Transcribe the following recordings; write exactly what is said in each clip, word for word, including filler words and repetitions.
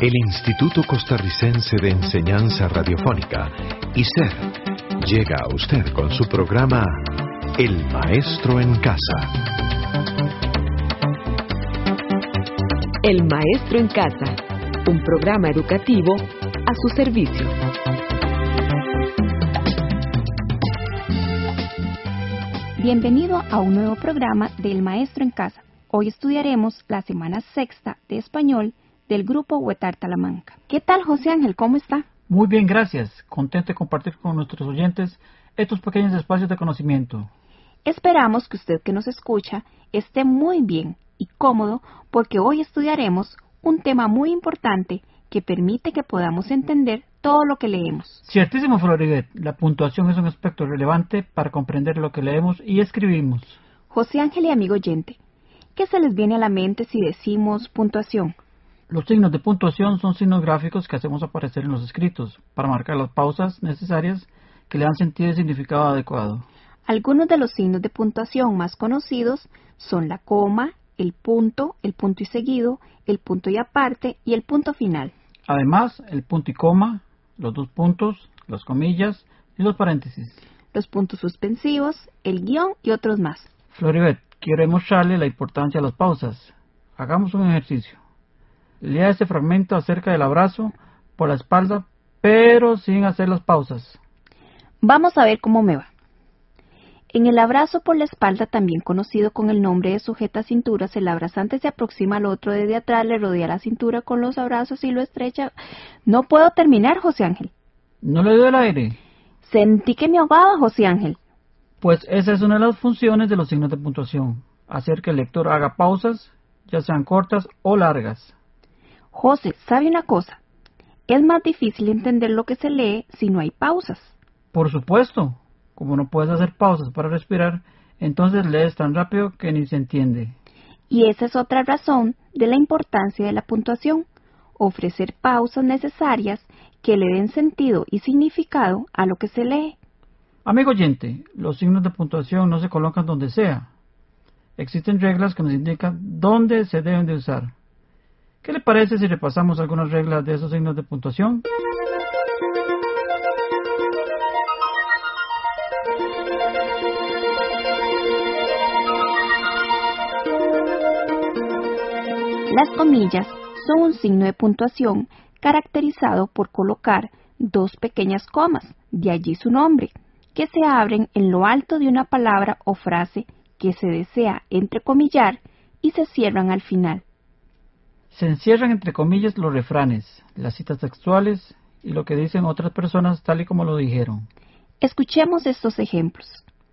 El Instituto Costarricense de Enseñanza Radiofónica, I C E R, llega a usted con su programa El Maestro en Casa. El Maestro en Casa, un programa educativo a su servicio. Bienvenido a un nuevo programa del Maestro en Casa. Hoy estudiaremos la semana sexta de español del grupo Huetar Talamanca. ¿Qué tal, José Ángel? ¿Cómo está? Muy bien, gracias. Contento de compartir con nuestros oyentes estos pequeños espacios de conocimiento. Esperamos que usted que nos escucha esté muy bien y cómodo porque hoy estudiaremos un tema muy importante que permite que podamos entender todo lo que leemos. Ciertísimo, Floribet. La puntuación es un aspecto relevante para comprender lo que leemos y escribimos. José Ángel y amigo oyente, ¿qué se les viene a la mente si decimos puntuación? Los signos de puntuación son signos gráficos que hacemos aparecer en los escritos para marcar las pausas necesarias que le dan sentido y significado adecuado. Algunos de los signos de puntuación más conocidos son la coma, el punto, el punto y seguido, el punto y aparte y el punto final. Además, el punto y coma, los dos puntos, las comillas y los paréntesis. Los puntos suspensivos, el guión y otros más. Floribet, quiero demostrarle la importancia de las pausas. Hagamos un ejercicio. Lea este fragmento acerca del abrazo por la espalda, pero sin hacer las pausas. Vamos a ver cómo me va. En el abrazo por la espalda, también conocido con el nombre de sujeta cinturas, el abrazante se aproxima al otro desde atrás, le rodea la cintura con los abrazos y lo estrecha. No puedo terminar, José Ángel. ¿No le doy el aire? Sentí que me ahogaba, José Ángel. Pues esa es una de las funciones de los signos de puntuación, hacer que el lector haga pausas, ya sean cortas o largas. José, ¿sabe una cosa? Es más difícil entender lo que se lee si no hay pausas. Por supuesto. Como no puedes hacer pausas para respirar, entonces lees tan rápido que ni se entiende. Y esa es otra razón de la importancia de la puntuación, ofrecer pausas necesarias que le den sentido y significado a lo que se lee. Amigo oyente, los signos de puntuación no se colocan donde sea. Existen reglas que nos indican dónde se deben de usar. ¿Qué le parece si repasamos algunas reglas de esos signos de puntuación? Las comillas son un signo de puntuación caracterizado por colocar dos pequeñas comas, de allí su nombre, que se abren en lo alto de una palabra o frase que se desea entrecomillar y se cierran al final. Se encierran entre comillas los refranes, las citas textuales y lo que dicen otras personas tal y como lo dijeron. Escuchemos estos ejemplos.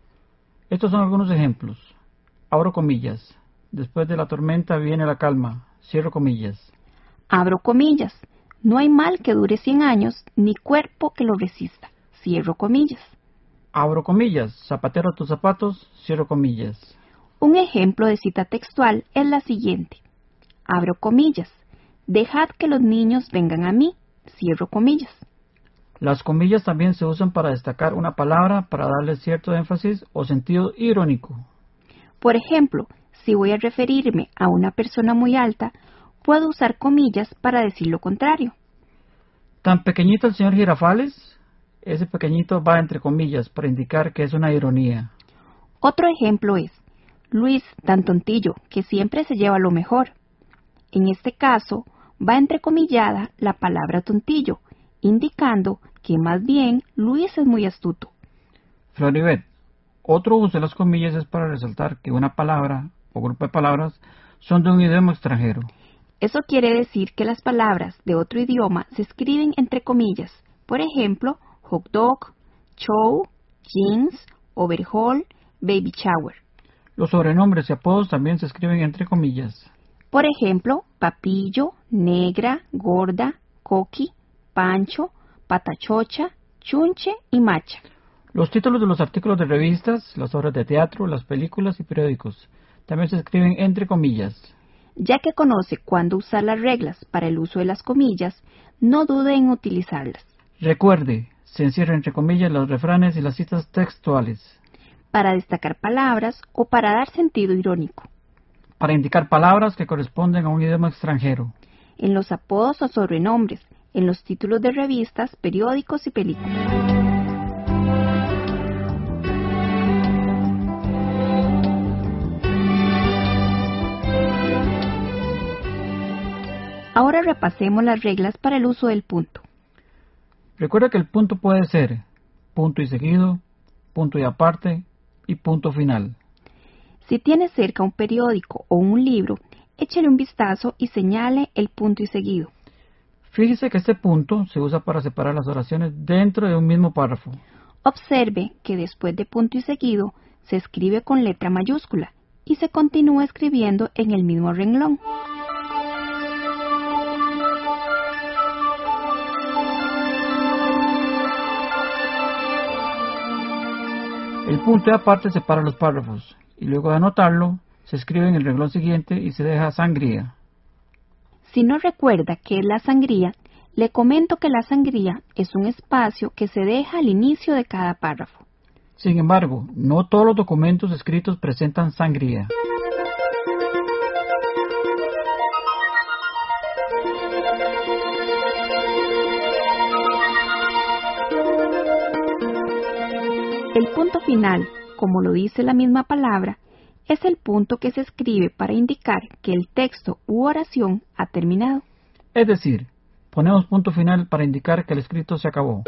Estos son algunos ejemplos. Abro comillas. Después de la tormenta viene la calma. Cierro comillas. Abro comillas. No hay mal que dure cien años, ni cuerpo que lo resista. Cierro comillas. Abro comillas. Zapatero tus zapatos. Cierro comillas. Un ejemplo de cita textual es la siguiente. Abro comillas. Dejad que los niños vengan a mí. Cierro comillas. Las comillas también se usan para destacar una palabra, para darle cierto énfasis o sentido irónico. Por ejemplo, si voy a referirme a una persona muy alta, puedo usar comillas para decir lo contrario. ¿Tan pequeñito el señor Girafales? Ese pequeñito va entre comillas para indicar que es una ironía. Otro ejemplo es, Luis, tan tontillo, que siempre se lleva lo mejor. En este caso, va entrecomillada la palabra tontillo, indicando que más bien Luis es muy astuto. Floribet, otro uso de las comillas es para resaltar que una palabra o grupo de palabras son de un idioma extranjero. Eso quiere decir que las palabras de otro idioma se escriben entre comillas. Por ejemplo, hot dog, show, jeans, overhaul, baby shower. Los sobrenombres y apodos también se escriben entre comillas. Por ejemplo, papillo, negra, gorda, coqui, pancho, patachocha, chunche y macha. Los títulos de los artículos de revistas, las obras de teatro, las películas y periódicos también se escriben entre comillas. Ya que conoce cuándo usar las reglas para el uso de las comillas, no dude en utilizarlas. Recuerde, se encierran entre comillas los refranes y las citas textuales. Para destacar palabras o para dar sentido irónico. Para indicar palabras que corresponden a un idioma extranjero. en los apodos o sobrenombres, en los títulos de revistas, periódicos y películas. Ahora repasemos las reglas para el uso del punto. Recuerda que el punto puede ser punto y seguido, punto y aparte y punto final. Si tiene cerca un periódico o un libro, échele un vistazo y señale el punto y seguido. Fíjese que este punto se usa para separar las oraciones dentro de un mismo párrafo. Observe que después de punto y seguido se escribe con letra mayúscula y se continúa escribiendo en el mismo renglón. El punto y aparte separa los párrafos y luego de anotarlo se escribe en el renglón siguiente y se deja sangría. Si no recuerda qué es la sangría, le comento que la sangría es un espacio que se deja al inicio de cada párrafo. Sin embargo, no todos los documentos escritos presentan sangría. El punto final, como lo dice la misma palabra, es el punto que se escribe para indicar que el texto u oración ha terminado. Es decir, ponemos punto final para indicar que el escrito se acabó.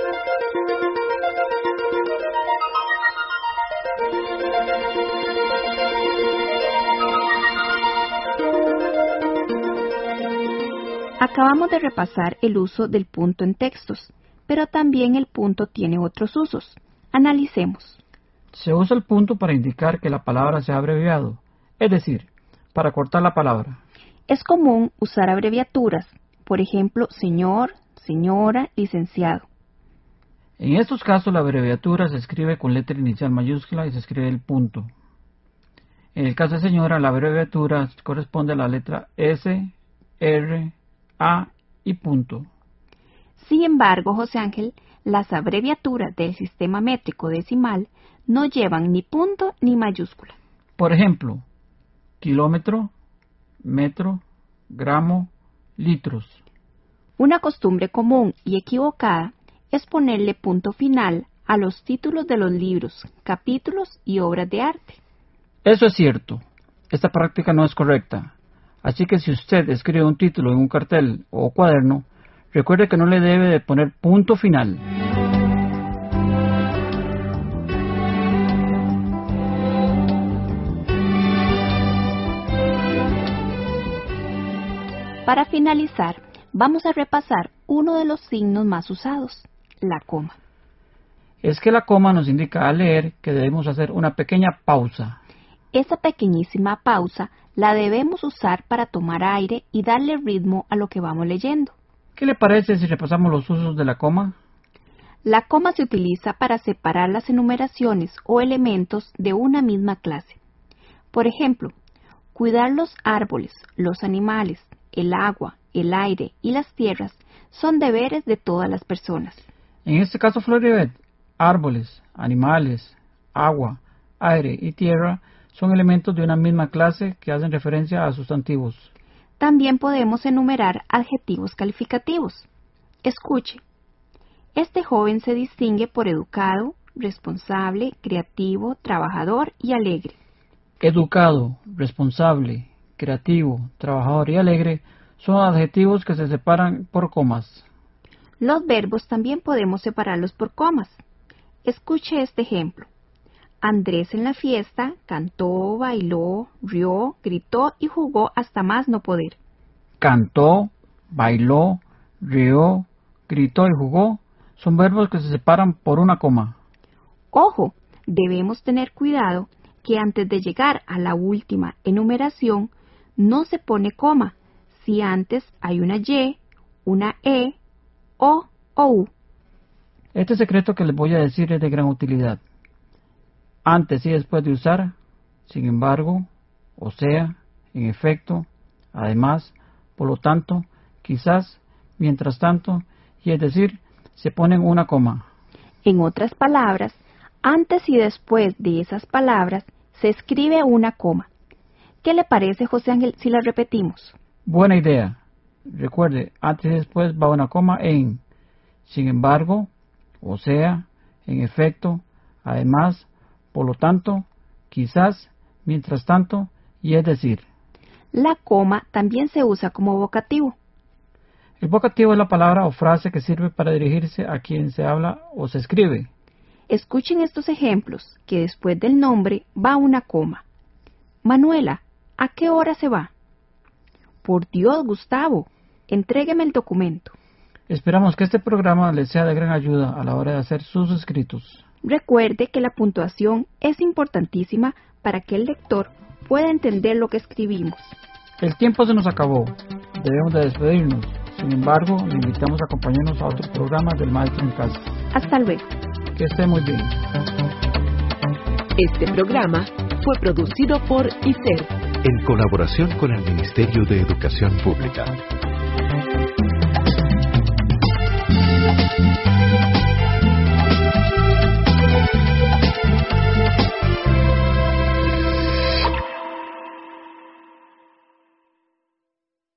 Acabamos de repasar el uso del punto en textos, pero también el punto tiene otros usos. Analicemos. Se usa el punto para indicar que la palabra se ha abreviado, es decir, para cortar la palabra. Es común usar abreviaturas, por ejemplo, señor, señora, licenciado. En estos casos la abreviatura se escribe con letra inicial mayúscula y se escribe el punto. En el caso de señora, la abreviatura corresponde a la letra S, R, A y punto. Sin embargo, José Ángel, las abreviaturas del sistema métrico decimal no llevan ni punto ni mayúscula. Por ejemplo, kilómetro, metro, gramo, litros. Una costumbre común y equivocada es ponerle punto final a los títulos de los libros, capítulos y obras de arte. Eso es cierto. Esta práctica no es correcta. Así que si usted escribe un título en un cartel o cuaderno, recuerde que no le debe de poner punto final. Para finalizar, vamos a repasar uno de los signos más usados, la coma. Es que la coma nos indica al leer que debemos hacer una pequeña pausa. Esa pequeñísima pausa la debemos usar para tomar aire y darle ritmo a lo que vamos leyendo. ¿Qué le parece si repasamos los usos de la coma? La coma se utiliza para separar las enumeraciones o elementos de una misma clase. Por ejemplo, cuidar los árboles, los animales, el agua, el aire y las tierras son deberes de todas las personas. En este caso, Floribet, árboles, animales, agua, aire y tierra son elementos de una misma clase que hacen referencia a sustantivos. También podemos enumerar adjetivos calificativos. Escuche. Este joven se distingue por educado, responsable, creativo, trabajador y alegre. Educado, responsable, creativo, trabajador y alegre son adjetivos que se separan por comas. Los verbos también podemos separarlos por comas. Escuche este ejemplo. Andrés en la fiesta cantó, bailó, rió, gritó y jugó hasta más no poder. Cantó, bailó, rió, gritó y jugó son verbos que se separan por una coma. Ojo, debemos tener cuidado que antes de llegar a la última enumeración no se pone coma si antes hay una Y, una E, O o U. Este secreto que les voy a decir es de gran utilidad. Antes y después de usar, sin embargo, o sea, en efecto, además, por lo tanto, quizás, mientras tanto, y es decir, se ponen una coma. En otras palabras, antes y después de esas palabras se escribe una coma. ¿Qué le parece, José Ángel, si la repetimos? Buena idea. Recuerde, antes y después va una coma en, sin embargo, o sea, en efecto, además, por lo tanto, quizás, mientras tanto, y es decir. La coma también se usa como vocativo. El vocativo es la palabra o frase que sirve para dirigirse a quien se habla o se escribe. Escuchen estos ejemplos, que después del nombre va una coma. Manuela, ¿a qué hora se va? Por Dios, Gustavo, entrégueme el documento. Esperamos que este programa les sea de gran ayuda a la hora de hacer sus escritos. Recuerde que la puntuación es importantísima para que el lector pueda entender lo que escribimos. El tiempo se nos acabó. Debemos de despedirnos. Sin embargo, le invitamos a acompañarnos a otro programa del Maestro en Casa. Hasta luego. Que esté muy bien. Este programa fue producido por I S E R. En colaboración con el Ministerio de Educación Pública.